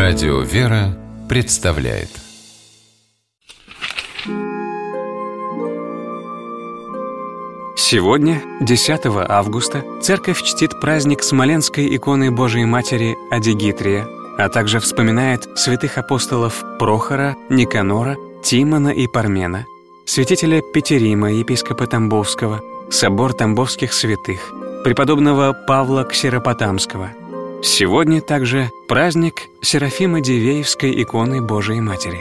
Радио «Вера» представляет. Сегодня, 10 августа, Церковь чтит праздник Смоленской иконы Божией Матери Адигитрия, а также вспоминает святых апостолов Прохора, Никанора, Тимона и Пармена, святителя Петерима, епископа Тамбовского, собор тамбовских святых, преподобного Павла Ксеропотамского. Сегодня также праздник Серафима Дивеевской иконы Божией Матери.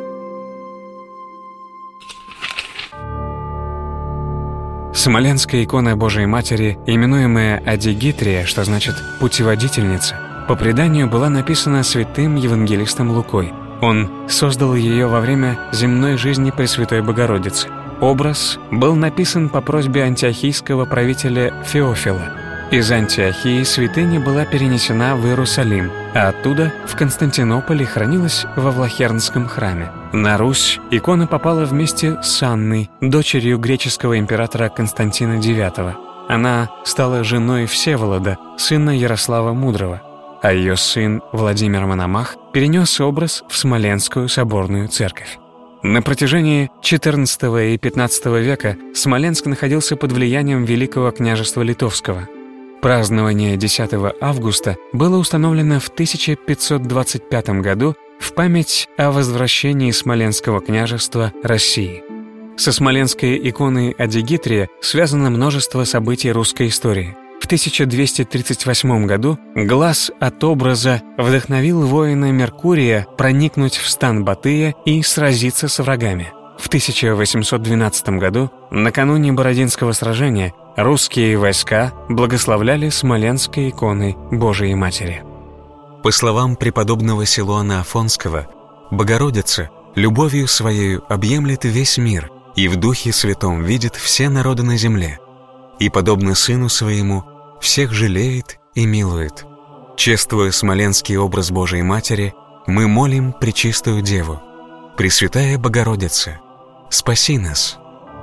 Смоленская икона Божией Матери, именуемая Адигитрия, что значит «путеводительница», по преданию была написана святым евангелистом Лукой. Он создал ее во время земной жизни Пресвятой Богородицы. Образ был написан по просьбе антиохийского правителя Феофила. Из Антиохии святыня была перенесена в Иерусалим, а оттуда в Константинополе хранилась во Влахернском храме. На Русь икона попала вместе с Анной, дочерью греческого императора Константина IX. Она стала женой Всеволода, сына Ярослава Мудрого, а ее сын Владимир Мономах перенес образ в Смоленскую соборную церковь. На протяжении XIV и XV века Смоленск находился под влиянием Великого княжества Литовского. Празднование 10 августа было установлено в 1525 году в память о возвращении Смоленского княжества России. Со смоленской иконой Адигитрия связано множество событий русской истории. В 1238 году глаз от образа вдохновил воина Меркурия проникнуть в стан Батыя и сразиться с врагами. В 1812 году, накануне Бородинского сражения, русские войска благословляли Смоленской иконой Божией Матери. По словам преподобного Силуана Афонского, Богородица любовью Своею объемлет весь мир и в Духе Святом видит все народы на земле, и, подобно Сыну Своему, всех жалеет и милует. Чествуя смоленский образ Божией Матери, мы молим Пречистую Деву: Пресвятая Богородица, спаси нас.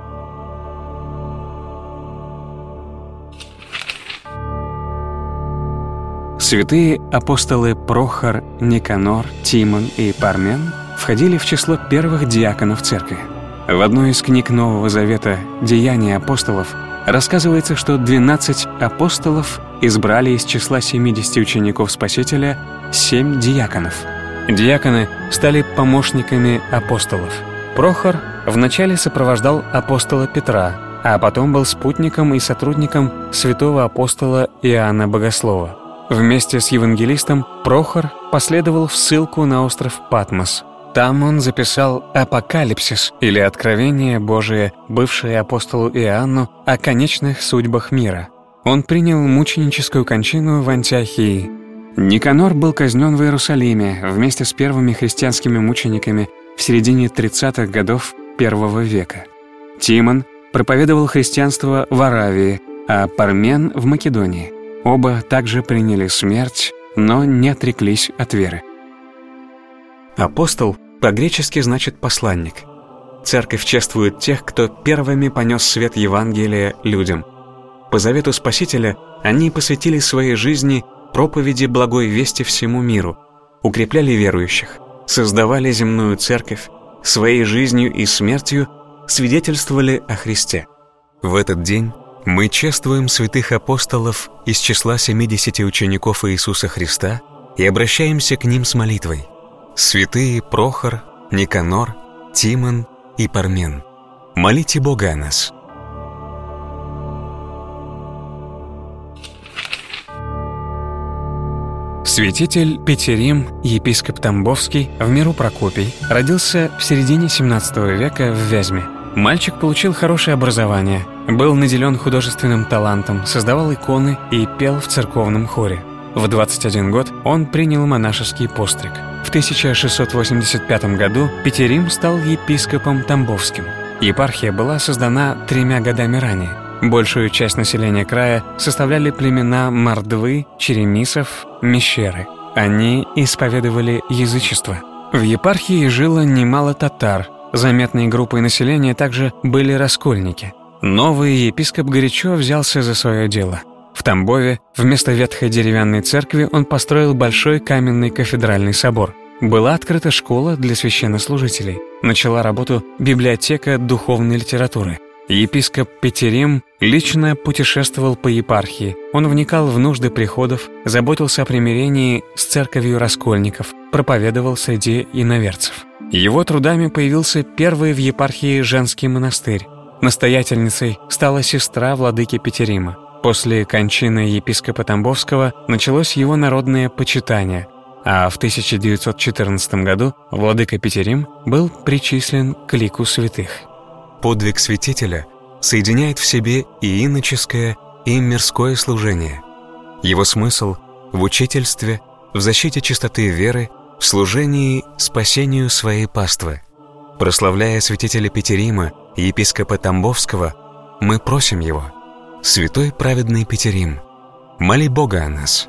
Святые апостолы Прохор, Никанор, Тимон и Пармен входили в число первых диаконов церкви. В одной из книг Нового Завета «Деяния апостолов» рассказывается, что 12 апостолов избрали из числа 70 учеников Спасителя 7 диаконов. Диаконы стали помощниками апостолов. Прохор вначале сопровождал апостола Петра, а потом был спутником и сотрудником святого апостола Иоанна Богослова. Вместе с евангелистом Прохор последовал в ссылку на остров Патмос. Там он записал «Апокалипсис» или «Откровение Божие», бывшее апостолу Иоанну, о конечных судьбах мира. Он принял мученическую кончину в Антиохии. Никанор был казнен в Иерусалиме вместе с первыми христианскими мучениками в середине 30-х годов I века. Тимон проповедовал христианство в Аравии, а Пармен — в Македонии. Оба также приняли смерть, но не отреклись от веры. Апостол по-гречески значит «посланник». Церковь чествует тех, кто первыми понес свет Евангелия людям. По завету Спасителя они посвятили своей жизни проповеди благой вести всему миру, укрепляли верующих, создавали земную церковь, своей жизнью и смертью свидетельствовали о Христе. В этот день мы чествуем святых апостолов из числа 70 учеников Иисуса Христа и обращаемся к ним с молитвой: святые Прохор, Никанор, Тимон и Пармен, молите Бога о нас. Святитель Петерим, епископ Тамбовский, в миру Прокопий, родился в середине XVII века в Вязьме. Мальчик получил хорошее образование, был наделен художественным талантом, создавал иконы и пел в церковном хоре. В 21 год он принял монашеский постриг. В 1685 году Петерим стал епископом Тамбовским. Епархия была создана 3 годами ранее. Большую часть населения края составляли племена мордвы, черемисов, мещеры. Они исповедовали язычество. В епархии жило немало татар. Заметной группой населения также были раскольники. Новый епископ горячо взялся за свое дело. В В Тамбове вместо ветхой деревянной церкви он построил большой каменный кафедральный собор. Была открыта школа для священнослужителей. Начала работу библиотека духовной литературы. Епископ Петерим лично путешествовал по епархии. Он вникал в нужды приходов, заботился о примирении с церковью раскольников, проповедовал среди иноверцев. Его трудами появился первый в епархии женский монастырь. Настоятельницей стала сестра владыки Петерима. После кончины епископа Тамбовского началось его народное почитание, а в 1914 году владыка Петерим был причислен к лику святых. Подвиг святителя соединяет в себе и иноческое, и мирское служение. Его смысл в учительстве, в защите чистоты веры, в служении спасению своей паствы. Прославляя святителя Петерима и епископа Тамбовского, мы просим его: «Святой праведный Петерим, моли Бога о нас».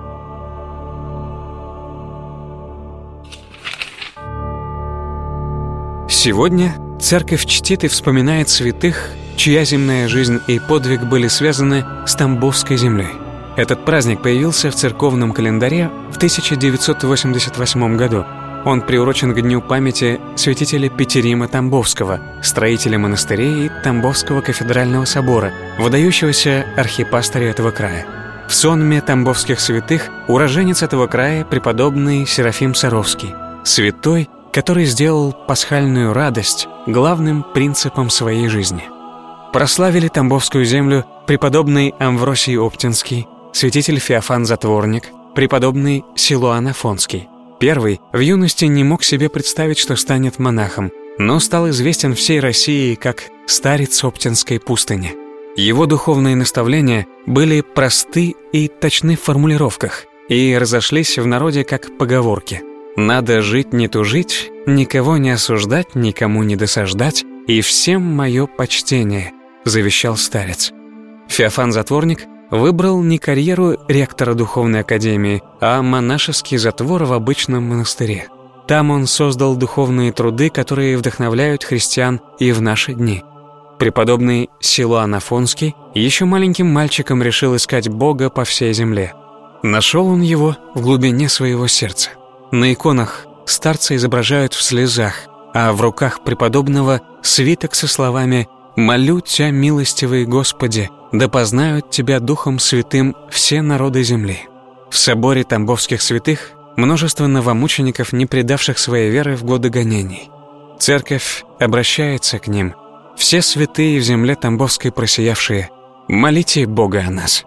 Сегодня церковь чтит и вспоминает святых, чья земная жизнь и подвиг были связаны с Тамбовской землей. Этот праздник появился в церковном календаре в 1988 году. Он приурочен к дню памяти святителя Петерима Тамбовского, строителя монастырей и Тамбовского кафедрального собора, выдающегося архипастыря этого края. В сонме тамбовских святых уроженец этого края преподобный Серафим Саровский, святой, который сделал пасхальную радость главным принципом своей жизни. Прославили Тамбовскую землю преподобный Амвросий Оптинский, святитель Феофан Затворник, преподобный Силуан Афонский. Первый в юности не мог себе представить, что станет монахом, но стал известен всей России как старец Оптинской пустыни. Его духовные наставления были просты и точны в формулировках и разошлись в народе как поговорки. «Надо жить не тужить, никого не осуждать, никому не досаждать, и всем мое почтение», — завещал старец. Феофан Затворник выбрал не карьеру ректора духовной академии, а монашеский затвор в обычном монастыре. Там он создал духовные труды, которые вдохновляют христиан и в наши дни. Преподобный Силуан Афонский еще маленьким мальчиком решил искать Бога по всей земле. Нашел он его в глубине своего сердца. На иконах старца изображают в слезах, а в руках преподобного свиток со словами «Молю Тя, милостивый Господи, да познают Тебя Духом Святым все народы земли». В соборе тамбовских святых множество новомучеников, не предавших своей веры в годы гонений. Церковь обращается к ним: «Все святые в земле тамбовской просиявшие, молите Бога о нас».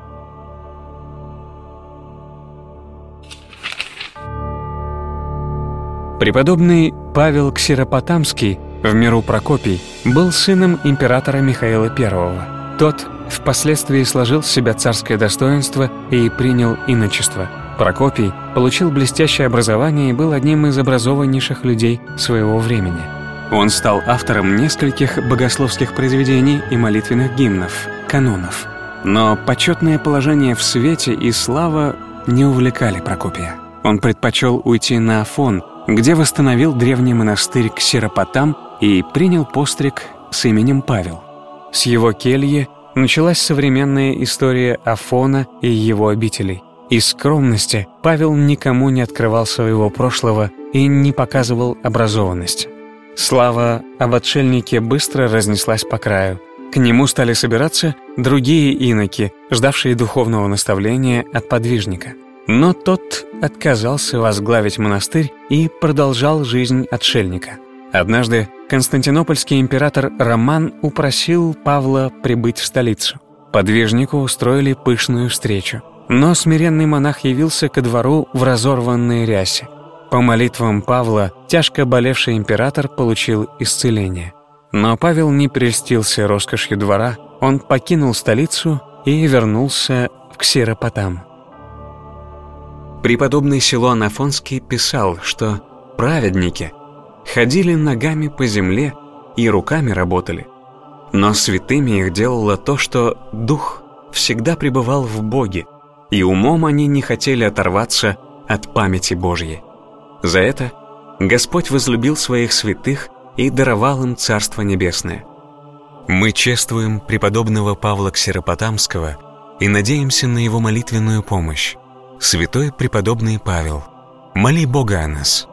Преподобный Павел Ксиропотамский, в миру Прокопий, был сыном императора Михаила I. Тот впоследствии сложил с себя царское достоинство и принял иночество. Прокопий получил блестящее образование и был одним из образованнейших людей своего времени. Он стал автором нескольких богословских произведений и молитвенных гимнов, канонов. Но почетное положение в свете и слава не увлекали Прокопия. Он предпочел уйти на Афон, где восстановил древний монастырь Ксиропотам и принял постриг с именем Павел. С его кельи началась современная история Афона и его обителей. Из скромности Павел никому не открывал своего прошлого и не показывал образованность. Слава об отшельнике быстро разнеслась по краю. К нему стали собираться другие иноки, ждавшие духовного наставления от подвижника. Но тот отказался возглавить монастырь и продолжал жизнь отшельника. Однажды константинопольский император Роман упросил Павла прибыть в столицу. Подвижнику устроили пышную встречу. Но смиренный монах явился ко двору в разорванной рясе. По молитвам Павла тяжко болевший император получил исцеление. Но Павел не прельстился роскошью двора, он покинул столицу и вернулся в Ксиропотам. Преподобный Силуан Афонский писал, что праведники ходили ногами по земле и руками работали, но святыми их делало то, что дух всегда пребывал в Боге, и умом они не хотели оторваться от памяти Божьей. За это Господь возлюбил своих святых и даровал им Царство Небесное. Мы чествуем преподобного Павла Ксиропотамского и надеемся на Его молитвенную помощь. Святой преподобный Павел, моли Бога о нас.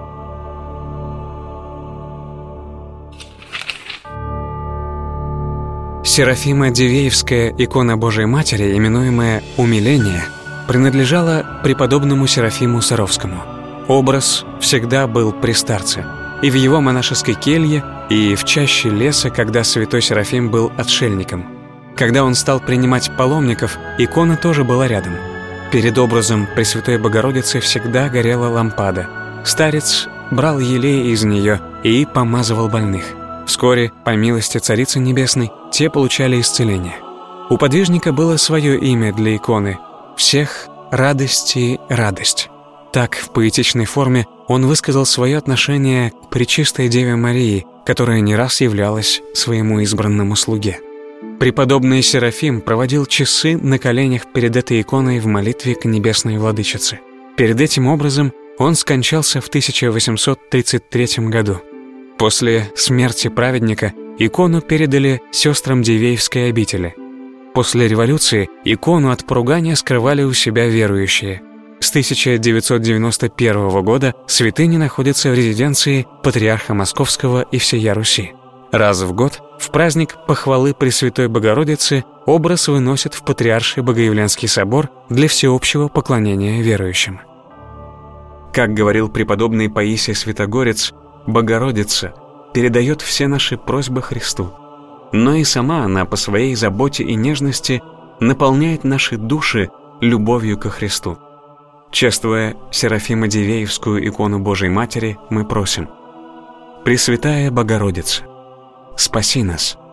Серафима Дивеевская икона Божией Матери, именуемая «Умиление», принадлежала преподобному Серафиму Саровскому. Образ всегда был при старце, и в его монашеской келье, и в чаще леса, когда святой Серафим был отшельником. Когда он стал принимать паломников, икона тоже была рядом. Перед образом Пресвятой Богородицы всегда горела лампада. Старец брал елей из нее и помазывал больных. Вскоре, по милости Царицы Небесной, те получали исцеление. У подвижника было свое имя для иконы — «Всех радости радость». Так, в поэтичной форме, он высказал свое отношение к Пречистой Деве Марии, которая не раз являлась своему избранному слуге. Преподобный Серафим проводил часы на коленях перед этой иконой в молитве к Небесной Владычице. Перед этим образом он скончался в 1833 году. После смерти праведника икону передали сестрам Дивеевской обители. После революции икону от поругания скрывали у себя верующие. С 1991 года святыня находится в резиденции патриарха Московского и всея Руси. Раз в год, в праздник похвалы Пресвятой Богородицы, образ выносят в Патриарший Богоявленский собор для всеобщего поклонения верующим. Как говорил преподобный Паисий Святогорец, Богородица передает все наши просьбы Христу, но и сама она по своей заботе и нежности наполняет наши души любовью ко Христу. Чествуя Серафима Дивеевскую икону Божией Матери, мы просим: Пресвятая Богородица, спаси нас!